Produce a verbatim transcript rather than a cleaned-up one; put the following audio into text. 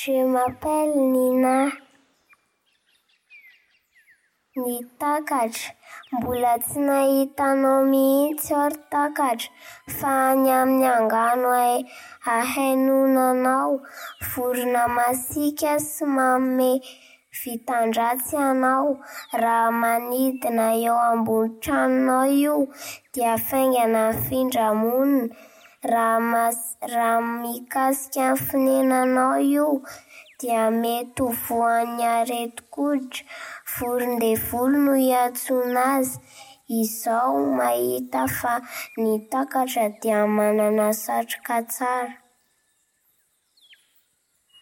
Je m'appelle Nina. Ny takatra, mbola tsy nahitanao mihitsy aho ry takatra, fa any amin'ny angano ahainonanao, vorona masiaka sy manome vitan-dratsy ianao. Raha manidina eo ambony tranonao io dia faingana findramonina. Raha mas- raha mikasika ny fonenanao io dia mety ho voan'ny areti-koditra. Vorona dia volo no hiantsoana azy. Izaho mahita fa ny takatra dia manana satroka tsara.